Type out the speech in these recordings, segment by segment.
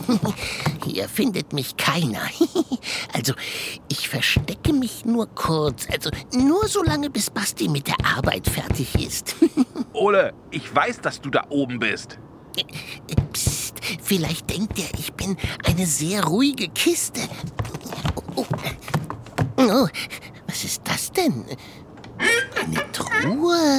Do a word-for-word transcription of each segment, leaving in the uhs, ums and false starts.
Hier findet mich keiner. Also, ich verstecke mich nur kurz. Also, nur so lange, bis Basti mit der Arbeit fertig ist. Ole, ich weiß, dass du da oben bist. Psst, vielleicht denkt er, ich bin eine sehr ruhige Kiste. Oh, oh, was ist das denn? Eine Truhe?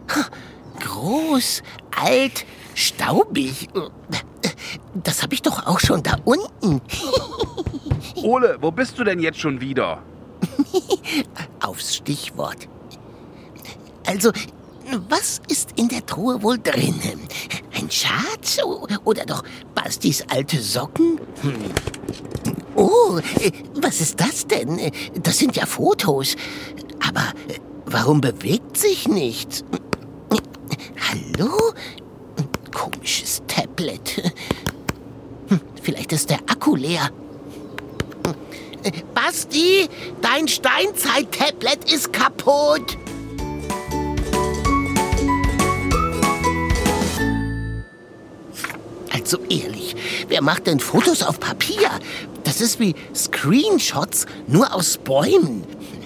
Groß, alt, staubig. Das habe ich doch auch schon da unten. Ole, wo bist du denn jetzt schon wieder? Aufs Stichwort. Also, was ist in der Truhe wohl drin? Ein Schatz oder doch Bastis alte Socken? Hm. Oh, was ist das denn? Das sind ja Fotos. Aber warum bewegt sich nichts? Hallo? Komisches Tablet. Vielleicht ist der Akku leer. Basti, dein Steinzeit-Tablet ist kaputt. Also ehrlich, wer macht denn Fotos auf Papier? Das ist wie Screenshots, nur aus Bäumen.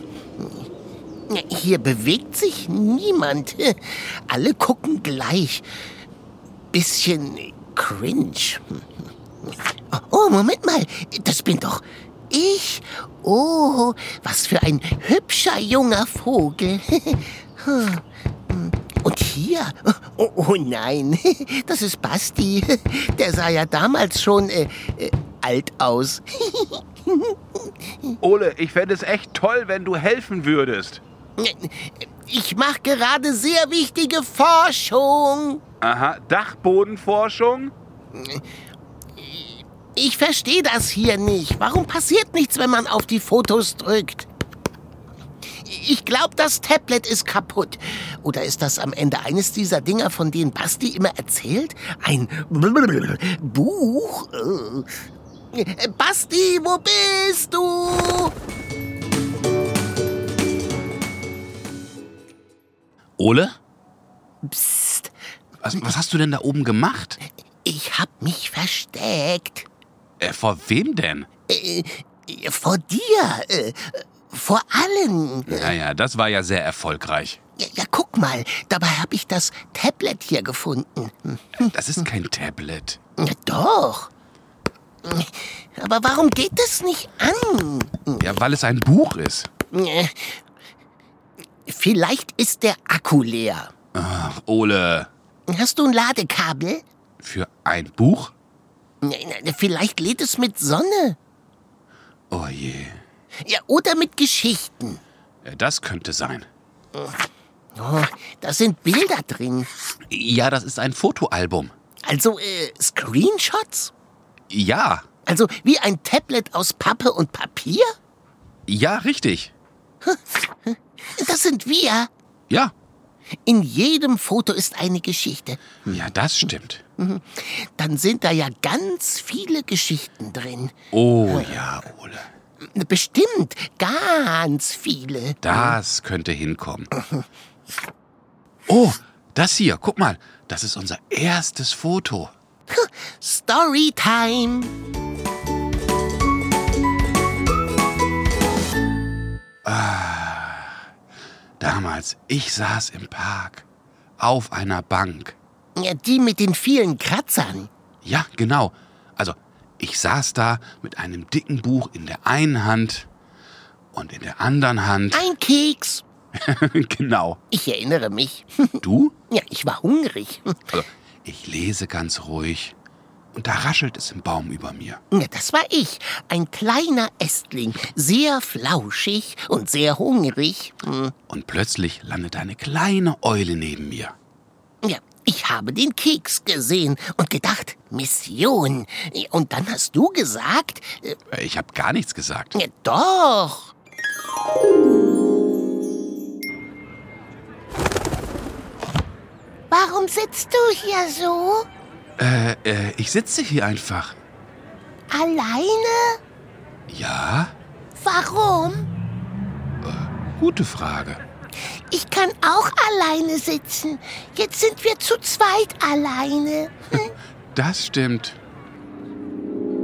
Hier bewegt sich niemand. Alle gucken gleich. Bisschen cringe. Oh, Moment mal. Das bin doch ich. Oh, was für ein hübscher junger Vogel. Und hier? Oh, oh nein, das ist Basti. Der sah ja damals schon äh, äh, alt aus. Ole, ich fände es echt toll, wenn du helfen würdest. Ich mache gerade sehr wichtige Forschung. Aha, Dachbodenforschung? Ich verstehe das hier nicht. Warum passiert nichts, wenn man auf die Fotos drückt? Ich glaube, das Tablet ist kaputt. Oder ist das am Ende eines dieser Dinger, von denen Basti immer erzählt? Ein Buch? Basti, wo bist du? Ole? Psst. Was, was hast du denn da oben gemacht? Ich hab mich versteckt. Äh, vor wem denn? Äh, vor dir. Äh, vor allen. Naja, das war ja sehr erfolgreich. Ja, ja, guck mal. Dabei habe ich das Tablet hier gefunden. Das ist kein Tablet. Ja, doch. Aber warum geht es nicht an? Ja, weil es ein Buch ist. Vielleicht ist der Akku leer. Ach, Ole. Hast du ein Ladekabel? Für ein Buch? Vielleicht lädt es mit Sonne. Oh je. Ja, oder mit Geschichten. Ja, das könnte sein. Oh, da sind Bilder drin. Ja, das ist ein Fotoalbum. Also, äh, Screenshots? Ja. Also, wie ein Tablet aus Pappe und Papier? Ja, richtig. Das sind wir. Ja. In jedem Foto ist eine Geschichte. Ja, das stimmt. Dann sind da ja ganz viele Geschichten drin. Oh ja, Ole. Bestimmt, ganz viele. Das könnte hinkommen. Oh, das hier, guck mal. Das ist unser erstes Foto. Storytime. Ah, damals, ich saß im Park, auf einer Bank. Ja, die mit den vielen Kratzern. Ja, genau. Also, ich saß da mit einem dicken Buch in der einen Hand und in der anderen Hand. Ein Keks. Genau. Ich erinnere mich. Du? Ja, ich war hungrig. Also, ich lese ganz ruhig und da raschelt es im Baum über mir. Ja, das war ich. Ein kleiner Ästling, sehr flauschig und sehr hungrig. Hm. Und plötzlich landet eine kleine Eule neben mir. Ja, ich habe den Keks gesehen und gedacht, Mission. Und dann hast du gesagt... Äh, Ich habe gar nichts gesagt. ja, doch. Warum sitzt du hier so? Äh, äh, ich sitze hier einfach. Alleine? Ja? Warum? Gute Frage. Ich kann auch alleine sitzen. Jetzt sind wir zu zweit alleine. Hm? Das stimmt.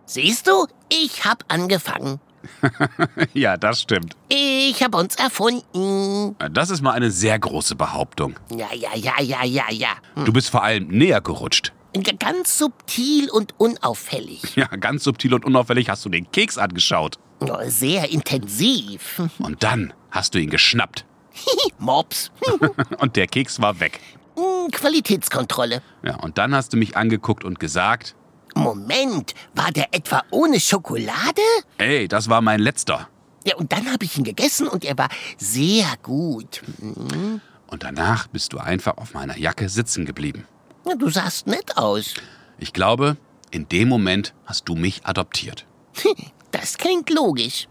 Siehst du, ich hab angefangen. Ja, das stimmt. Ich hab uns erfunden. Das ist mal eine sehr große Behauptung. Ja, ja, ja, ja, ja, ja. Hm. Du bist vor allem näher gerutscht. G- Ganz subtil und unauffällig. Ja, ganz subtil und unauffällig hast du den Keks angeschaut. Oh, sehr intensiv. Und dann hast du ihn geschnappt. Mops. Und der Keks war weg. Hm, Qualitätskontrolle. Ja, und dann hast du mich angeguckt und gesagt, Moment, war der etwa ohne Schokolade? ey, das war mein letzter. Ja, und dann habe ich ihn gegessen und er war sehr gut. Hm. Und danach bist du einfach auf meiner Jacke sitzen geblieben. Ja, du sahst nett aus. Ich glaube, in dem Moment hast du mich adoptiert. Das klingt logisch.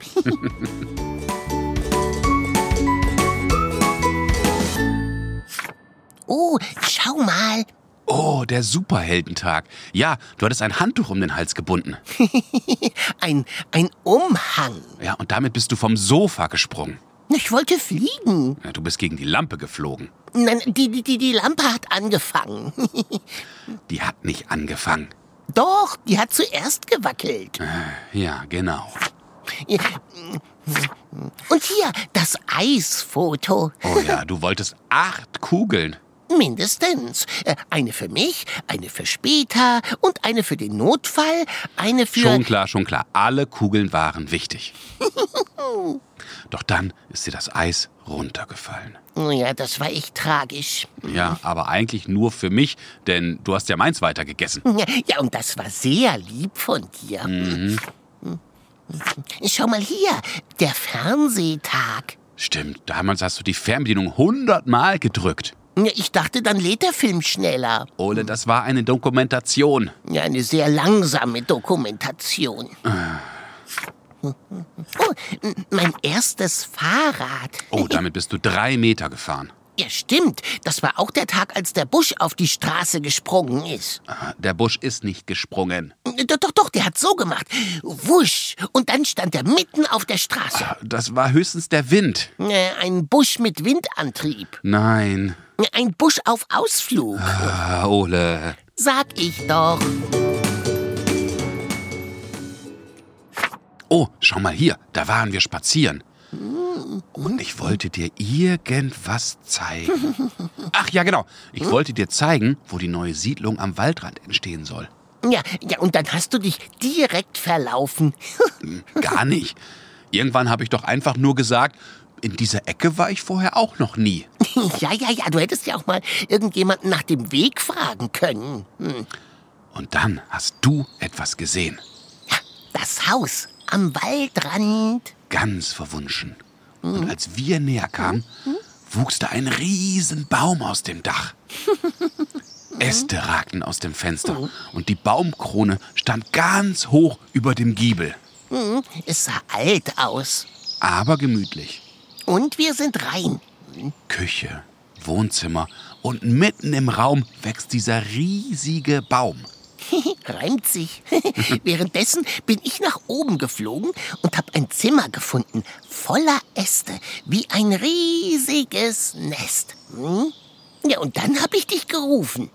Oh, schau mal. Oh, der Superheldentag. Ja, du hattest ein Handtuch um den Hals gebunden. Ein, ein Umhang. Ja, und damit bist du vom Sofa gesprungen. Ich wollte fliegen. Ja, du bist gegen die Lampe geflogen. Nein, die, die, die, die Lampe hat angefangen. Die hat nicht angefangen. Doch, die hat zuerst gewackelt. Ja, genau. Und hier, das Eisfoto. Oh ja, du wolltest acht Kugeln. Mindestens. Äh, Eine für mich, eine für später und eine für den Notfall, eine für... Schon klar, schon klar. Alle Kugeln waren wichtig. Doch dann ist dir das Eis runtergefallen. Oh ja, das war echt tragisch. Ja, aber eigentlich nur für mich, denn du hast ja meins weitergegessen. Ja, ja, und das war sehr lieb von dir. Mhm. Schau mal hier, der Fernsehtag. Stimmt, damals hast du die Fernbedienung hundertmal gedrückt. Ja, ich dachte, dann lädt der Film schneller. Ole, das war eine Dokumentation. Ja, eine sehr langsame Dokumentation. Oh, m- mein erstes Fahrrad. Oh, damit bist du drei Meter gefahren. Ja, stimmt. Das war auch der Tag, als der Busch auf die Straße gesprungen ist. Der Busch ist nicht gesprungen. Doch, doch, doch, der hat so gemacht. Wusch. Und dann stand er mitten auf der Straße. Das war höchstens der Wind. Äh, Ein Busch mit Windantrieb. Nein. Ein Busch auf Ausflug. Ah, Ole. Sag ich doch. Oh, schau mal hier, da waren wir spazieren. Und ich wollte dir irgendwas zeigen. Ach ja, genau. Ich wollte dir zeigen, wo die neue Siedlung am Waldrand entstehen soll. Ja, ja, und dann hast du dich direkt verlaufen. Gar nicht. Irgendwann habe ich doch einfach nur gesagt, in dieser Ecke war ich vorher auch noch nie. Ja, ja, ja, du hättest ja auch mal irgendjemanden nach dem Weg fragen können. Hm. Und dann hast du etwas gesehen. Ja, das Haus am Waldrand. Ganz verwunschen. Und als wir näher kamen, wuchs da ein riesen Baum aus dem Dach. Äste ragten aus dem Fenster und die Baumkrone stand ganz hoch über dem Giebel. Hm, Es sah alt aus. Aber gemütlich. Und wir sind rein. Küche, Wohnzimmer und mitten im Raum wächst dieser riesige Baum. Reimt sich. Währenddessen bin ich nach oben geflogen und habe ein Zimmer gefunden, voller Äste, wie ein riesiges Nest. Hm? Ja, und dann habe ich dich gerufen.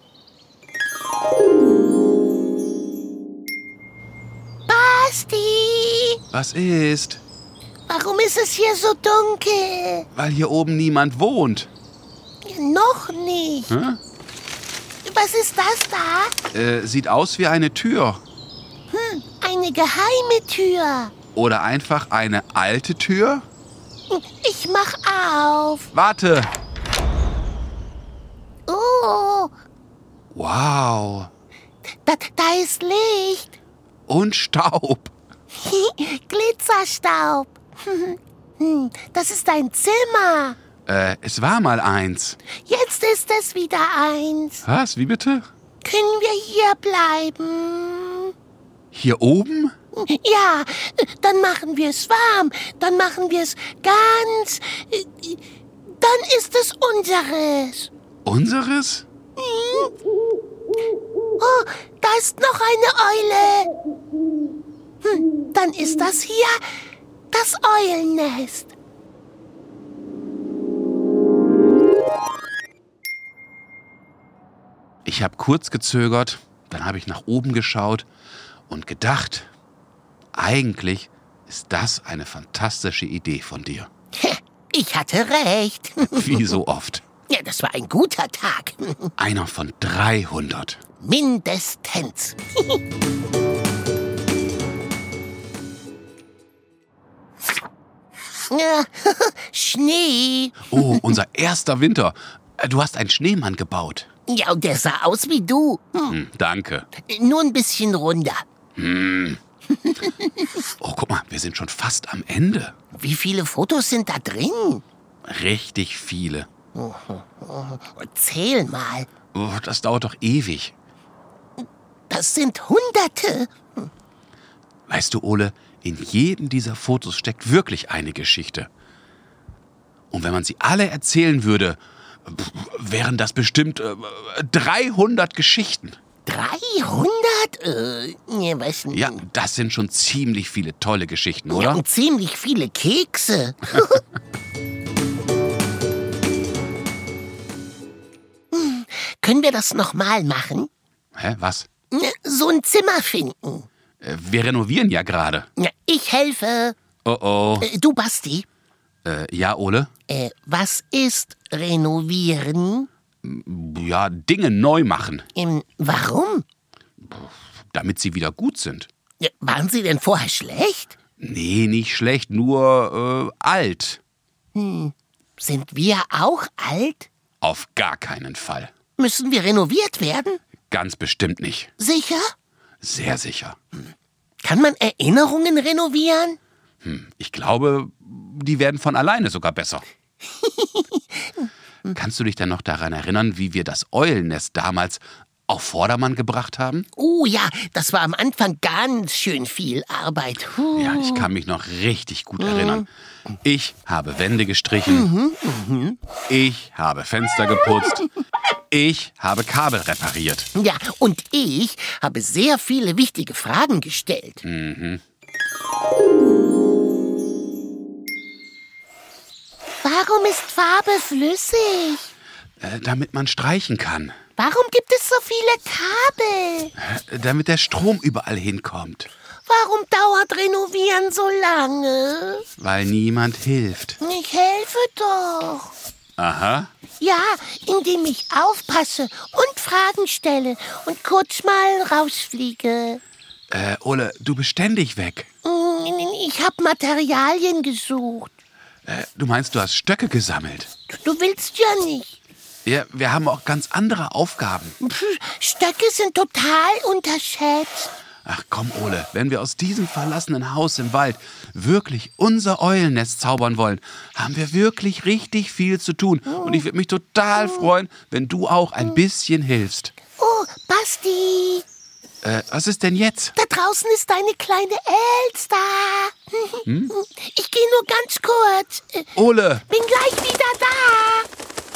Basti! Was ist? Warum ist es hier so dunkel? Weil hier oben niemand wohnt. Noch nicht. Hä? Was ist das da? Äh, sieht aus wie eine Tür. Eine geheime Tür. Oder einfach eine alte Tür? Ich mach auf. Warte! Oh, Wow! da, da ist Licht. Und Staub. Glitzerstaub. Hm, Das ist ein Zimmer. Äh, es war mal eins. Jetzt ist es wieder eins. Was? Wie bitte? Können wir hier bleiben? Hier oben? Ja, dann machen wir es warm. Dann machen wir es ganz. Dann ist es unseres. Unseres? Oh, da ist noch eine Eule. Hm, dann ist das hier das Eulennest. Ich habe kurz gezögert, dann habe ich nach oben geschaut und gedacht, Eigentlich ist das eine fantastische Idee von dir. Ich hatte recht. Wie so oft. Ja, das war ein guter Tag. Einer von dreihundert. Mindestens. Ja, Schnee. Oh, unser erster Winter. Du hast einen Schneemann gebaut. Ja, und der sah aus wie du. Hm. Hm, danke. Nur ein bisschen runder. Hm. Oh, guck mal, wir sind schon fast am Ende. Wie viele Fotos sind da drin? Richtig viele. Oh, oh, oh. Zähl mal. Oh, das dauert doch ewig. Das sind Hunderte. Weißt du, Ole, in jedem dieser Fotos steckt wirklich eine Geschichte. Und wenn man sie alle erzählen würde, wären das bestimmt äh, dreihundert Geschichten. dreihundert? Äh, nee, was denn? Ja, das sind schon ziemlich viele tolle Geschichten, oder? Ja, und ziemlich viele Kekse. hm, können wir das nochmal machen? Hä, was? So ein Zimmer finden. Äh, wir renovieren ja gerade. Ja, ich helfe. Oh oh. Äh, du, Basti. Äh, ja, Ole? Äh, was ist renovieren? Ja, Dinge neu machen, Ähm, warum? damit sie wieder gut sind. Ja, waren sie denn vorher schlecht? Nee, nicht schlecht, nur äh, alt. Hm. Sind wir auch alt? Auf gar keinen Fall. Müssen wir renoviert werden? Ganz bestimmt nicht. Sicher? Sehr sicher. Kann man Erinnerungen renovieren? Hm, ich glaube, die werden von alleine sogar besser. Kannst du dich denn noch daran erinnern, wie wir das Eulennest damals auf Vordermann gebracht haben? Oh ja, das war am Anfang ganz schön viel Arbeit. Puh. Ja, ich kann mich noch richtig gut erinnern. Ich habe Wände gestrichen. Ich habe Fenster geputzt. Ich habe Kabel repariert. Ja, und ich habe sehr viele wichtige Fragen gestellt. Mhm. Warum ist Farbe flüssig? Äh, damit man streichen kann. Warum gibt es so viele Kabel? Äh, damit der Strom überall hinkommt. Warum dauert Renovieren so lange? Weil niemand hilft. Ich helfe doch. Aha. Ja, indem ich aufpasse und Fragen stelle und kurz mal rausfliege. Äh, Ole, du bist ständig weg. Ich habe Materialien gesucht. Äh, du meinst, du hast Stöcke gesammelt? Du willst ja nicht. Ja, wir haben auch ganz andere Aufgaben. Pff, Stöcke sind total unterschätzt. Ach komm, Ole, wenn wir aus diesem verlassenen Haus im Wald wirklich unser Eulennest zaubern wollen, haben wir wirklich richtig viel zu tun. Und ich würde mich total freuen, wenn du auch ein bisschen hilfst. Oh, Basti. Äh, was ist denn jetzt? Da draußen ist deine kleine Elster. Hm? Ich gehe nur ganz kurz. Ole! Bin gleich wieder da.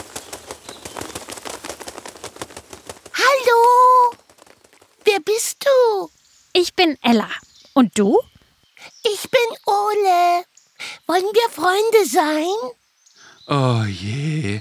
Hallo. Wer bist du? Ich bin Ella. Und du? Ich bin Ole. Wollen wir Freunde sein? Oh je.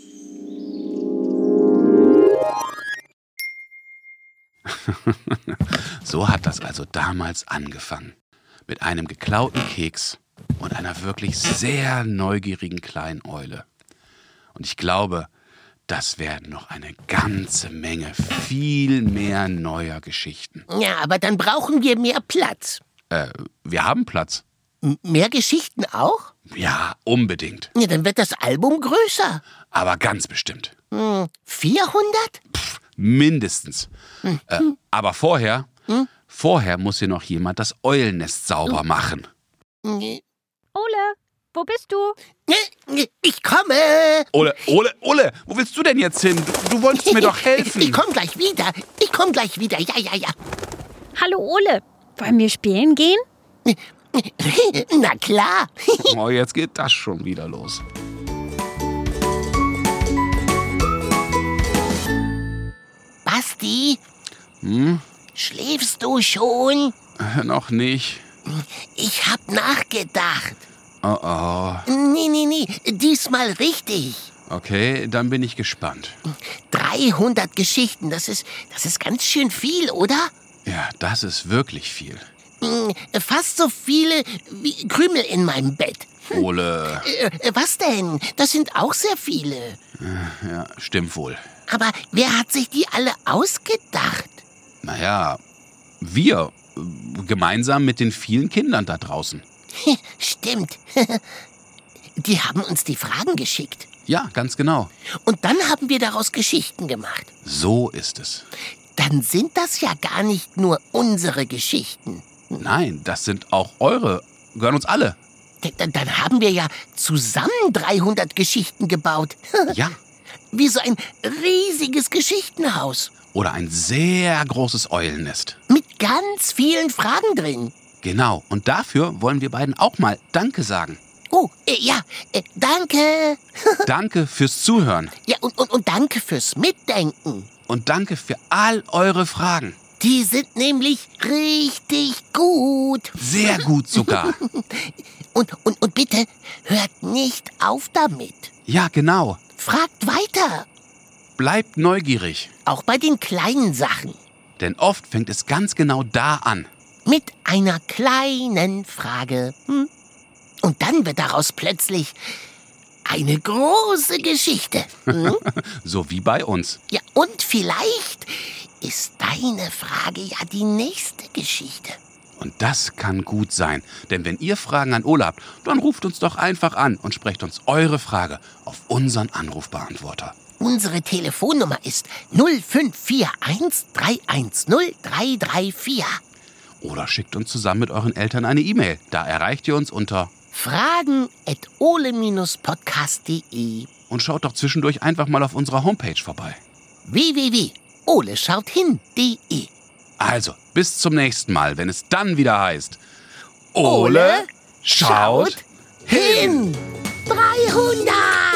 So hat das also damals angefangen. Mit einem geklauten Keks und einer wirklich sehr neugierigen kleinen Eule. Und ich glaube, das werden noch eine ganze Menge, viel mehr neuer Geschichten. Ja, aber dann brauchen wir mehr Platz. Äh, wir haben Platz. M- mehr Geschichten auch? Ja, unbedingt. Ja, dann wird das Album größer. Aber ganz bestimmt. Hm, vierhundert? Pff, mindestens. Hm. Äh, aber vorher, hm? vorher muss hier noch jemand das Eulennest sauber machen. Nee. Ole, wo bist du? Ich komme. Ole, Ole, Ole, wo willst du denn jetzt hin? Du, du wolltest mir doch helfen. Ich komme gleich wieder. Ich komme gleich wieder. Ja, ja, ja. Hallo Ole, wollen wir spielen gehen? Na klar. Oh, jetzt geht das schon wieder los. Basti, Hm? schläfst du schon? Äh, noch nicht. Ich hab nachgedacht. Oh, oh. Nee, nee, nee, diesmal richtig. Okay, dann bin ich gespannt. dreihundert Geschichten, das ist, das ist ganz schön viel, oder? Ja, das ist wirklich viel. Hm, fast so viele wie Krümel in meinem Bett. Ole. Äh, was denn? Das sind auch sehr viele. Ja, stimmt wohl. Aber wer hat sich die alle ausgedacht? Naja, wir. Gemeinsam mit den vielen Kindern da draußen. Stimmt. Die haben uns die Fragen geschickt. Ja, ganz genau. Und dann haben wir daraus Geschichten gemacht. So ist es. Dann sind das ja gar nicht nur unsere Geschichten. Nein, das sind auch eure. Gehören uns alle. D- Dann haben wir ja zusammen dreihundert Geschichten gebaut. Ja. Wie so ein riesiges Geschichtenhaus. Oder ein sehr großes Eulennest. Mit ganz vielen Fragen drin. Genau. Und dafür wollen wir beiden auch mal Danke sagen. Oh, äh, ja, äh, danke. Danke fürs Zuhören. Ja, und, und, und danke fürs Mitdenken. Und danke für all eure Fragen. Die sind nämlich richtig gut. Sehr gut sogar. Und, und, und bitte, hört nicht auf damit. Ja, genau. Fragt weiter. Bleibt neugierig. Auch bei den kleinen Sachen. Denn oft fängt es ganz genau da an. Mit einer kleinen Frage. Hm? Und dann wird daraus plötzlich eine große Geschichte. Hm? So wie bei uns. Ja, und vielleicht ist deine Frage ja die nächste Geschichte. Und das kann gut sein. Denn wenn ihr Fragen an Ole habt, dann ruft uns doch einfach an und sprecht uns eure Frage auf unseren Anrufbeantworter. Unsere Telefonnummer ist null fünf vier eins drei eins null drei drei vier. Oder schickt uns zusammen mit euren Eltern eine E-Mail. Da erreicht ihr uns unter fragen at ole podcast punkt de. und schaut doch zwischendurch einfach mal auf unserer Homepage vorbei. w w w punkt ole schaut hin punkt de. Also, bis zum nächsten Mal, wenn es dann wieder heißt Ole schaut hin. dreihundert!